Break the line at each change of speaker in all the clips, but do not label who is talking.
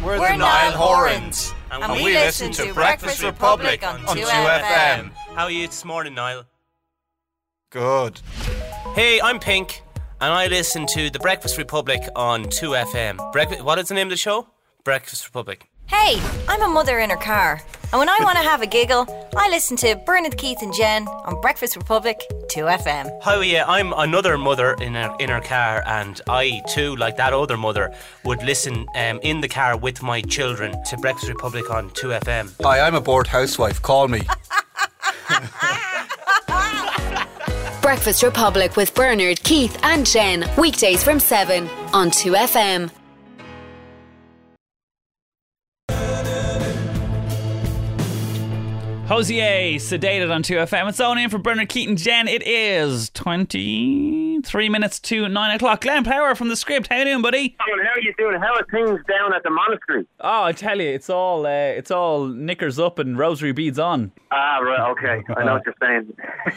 We're the Niall Horans, and we listen to Breakfast Republic on 2FM.
How are you this morning, Niall?
Good.
Hey, I'm Pink, and I listen to the Breakfast Republic on 2FM. What is the name of the show? Breakfast Republic.
Hey, I'm a mother in her car, and when I want to have a giggle, I listen to Bernard, Keith and Jen on Breakfast Republic 2FM.
How are you? I'm another mother in her car, and I too, like that other mother, would listen in the car with my children to Breakfast Republic on 2FM.
Hi, I'm a bored housewife. Call me.
Breakfast Republic with Bernard, Keith and Jen. Weekdays from 7 on 2FM.
Hosier, sedated on 2FM. It's on in for Bernard, Keith and Jen. It is 23 minutes to 9 o'clock. Glenn Power from The Script. How you doing, buddy?
How are you doing? How are things down at the monastery?
Oh, I tell you, it's all knickers up and rosary beads on.
Ah, right, okay. I know what you're saying.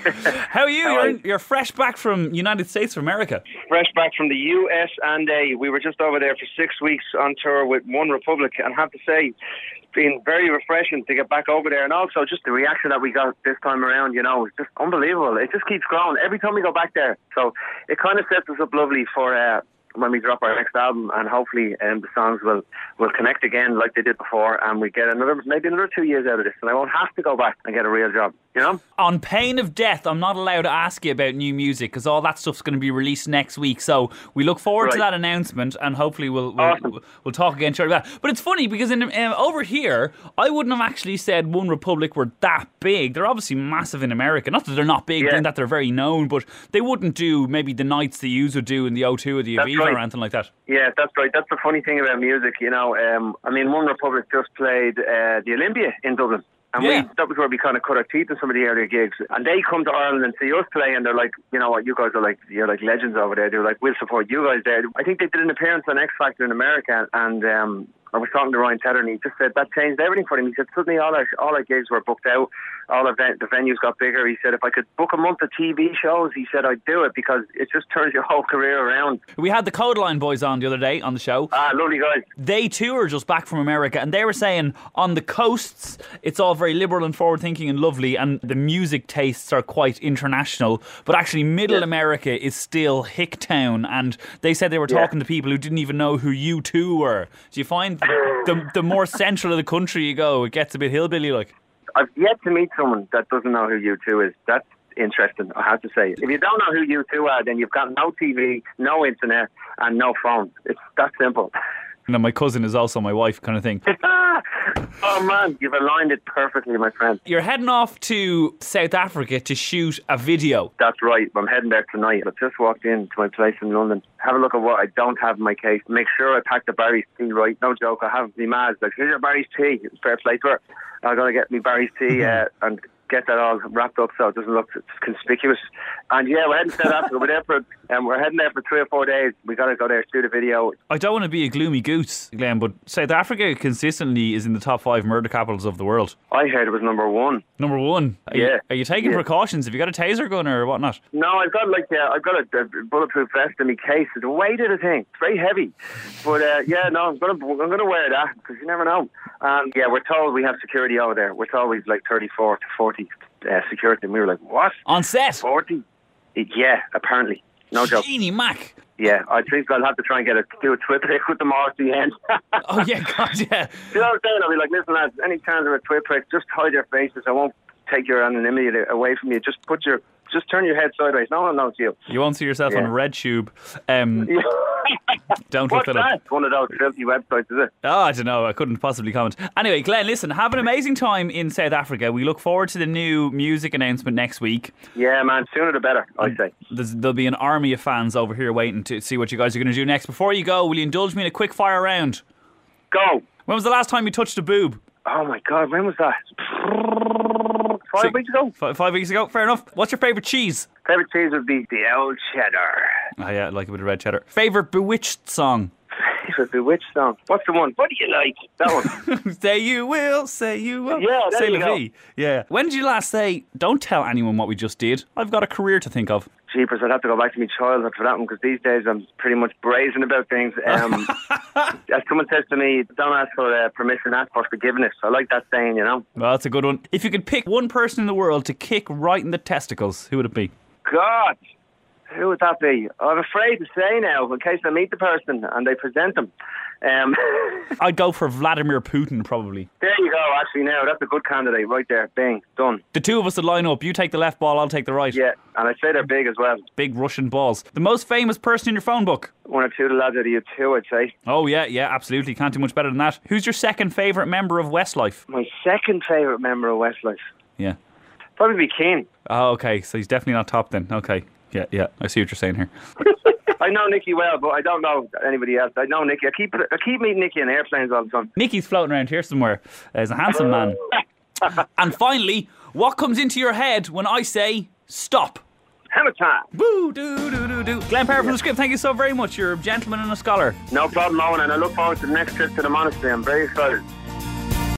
How are you? You're fresh back from United States of America.
Fresh back from the US, and we were just over there for 6 weeks on tour with One Republic, and I have to say, it's been very refreshing to get back over there, and also just the reaction that we got this time around, you know, it's just unbelievable. It just keeps growing every time we go back there. So it kind of sets us up lovely for when we drop our next album, and hopefully the songs will connect again like they did before, and we get maybe another 2 years out of this, and I won't have to go back and get a real job, you know?
On pain of death, I'm not allowed to ask you about new music because all that stuff's going to be released next week, so we look forward to that announcement, and hopefully we'll talk again shortly about that. But it's funny because over here, I wouldn't have actually said One Republic were that big. They're obviously massive in America. Not that they're not big, and that they're very known, but they wouldn't do maybe the nights they used to do in the O2 or the Aviva or anything like that.
Yeah, that's right. That's the funny thing about music, you know. I mean, One Republic just played the Olympia in Dublin. And that was where we kind of cut our teeth in some of the earlier gigs. And they come to Ireland and see us play, and they're like, you know what, you guys are like, you're like legends over there. They're like, we'll support you guys there. I think they did an appearance on X Factor in America, and I was talking to Ryan Tedder, and he just said that changed everything for him. He said suddenly all our gigs were booked out, the venues got bigger. He said if I could book a month of TV shows, he said I'd do it because it just turns your whole career around.
We had the Codeline boys on the other day on the show.
Ah, lovely guys.
They too are just back from America, and they were saying on the coasts it's all very liberal and forward thinking and lovely, and the music tastes are quite international, but actually middle America is still Hicktown, and they said they were talking to people who didn't even know who U2 were. Do you find the more central of the country you go, it gets a bit hillbilly like?
I've yet to meet someone that doesn't know who U2 is. That's interesting, I have to say. If you don't know who U2 are, then you've got no TV, no internet, and no phone. It's that simple.
And my cousin is also my wife, kind of thing.
Oh man, you've aligned it perfectly, my friend.
You're heading off to South Africa to shoot a video.
That's right, I'm heading there tonight. I've just walked into my place in London. Have a look at what I don't have in my case. Make sure I pack the Barry's tea right. No joke, I have me Maz. Like, here's your Barry's tea. It's fair play to her. I'm going to get me Barry's tea and get that all wrapped up so it doesn't look conspicuous. And we're heading to South Africa. We're heading there for 3 or 4 days. We got to go there, shoot a video.
I don't want to be a gloomy goose, Glenn, but South Africa consistently is in the top 5 murder capitals of the world.
I heard it was number 1.
Number 1? Are you taking precautions? Have you got a taser gun or whatnot?
No, I've got a bulletproof vest in my case. The weight of the thing, it's very heavy. But I'm gonna wear that because you never know. And we're told we have security over there. We're told we've like 34 to 40 security, and we were like, what?
On set?
40? Yeah, apparently. No joke.
Genie Mac.
Yeah, I think I'll have to try and do a twit pick with them all at the end.
Oh yeah, God, yeah.
You know what I'm saying? I'll be like, listen lads, any chance of a twit pick, just hide your faces. I won't take your anonymity away from you. Just turn your head sideways. No one knows you.
You won't see yourself on RedTube. Don't look that up.
What's that? One of those filthy websites, is it?
Oh, I don't know. I couldn't possibly comment. Anyway, Glenn, listen, have an amazing time in South Africa. We look forward to the new music announcement next week.
Yeah, man. Sooner the better, I'd say.
There'll be an army of fans over here waiting to see what you guys are going to do next. Before you go, will you indulge me in a quick fire round?
Go.
When was the last time you touched a boob?
Oh, my God. When was that? 5 weeks ago.
5 weeks ago? Fair enough. What's your favourite cheese?
Favourite cheese would be the old cheddar.
Oh, yeah, I like a bit of red cheddar. Favourite Bewitched song?
Favourite Bewitched song? What's the one? What do you like? That one.
Say you will, say you will.
Yeah, there
say
you go.
Yeah. When did you last say, don't tell anyone what we just did? I've got a career to think of.
Jeepers, I'd have to go back to my childhood for that one, because these days I'm pretty much brazen about things. as someone says to me, don't ask for permission, ask for forgiveness. I like that saying, you know.
Well, that's a good one. If you could pick one person in the world to kick right in the testicles, who would it be?
God, who would that be? I'm afraid to say now, in case I meet the person and they present them.
I'd go for Vladimir Putin, probably.
There you go, actually, now, that's a good candidate right there. Bing, done.
The two of us would line up. You take the left ball, I'll take the right.
Yeah, and I'd say they're big as well.
Big Russian balls. The most famous person in your phone book?
One or two of the lads out of U2, I'd say.
Oh, yeah, absolutely. Can't do much better than that. Who's your second favourite member of Westlife?
My second favourite member of Westlife?
Yeah.
Probably be Keane.
Oh, okay, so he's definitely not top then. Okay, yeah, I see what you're saying here.
I know Nicky well, but I don't know anybody else. I know Nicky. I keep meeting Nicky in airplanes all the time.
Nicky's floating around here somewhere. He's a handsome man. And finally, what comes into your head when I say stop?
Hammer time.
Woo, do. Glenn Parr from The Script, thank you so very much. You're a gentleman and a scholar.
No problem, Owen, and I look forward to the next trip to the monastery. I'm very excited.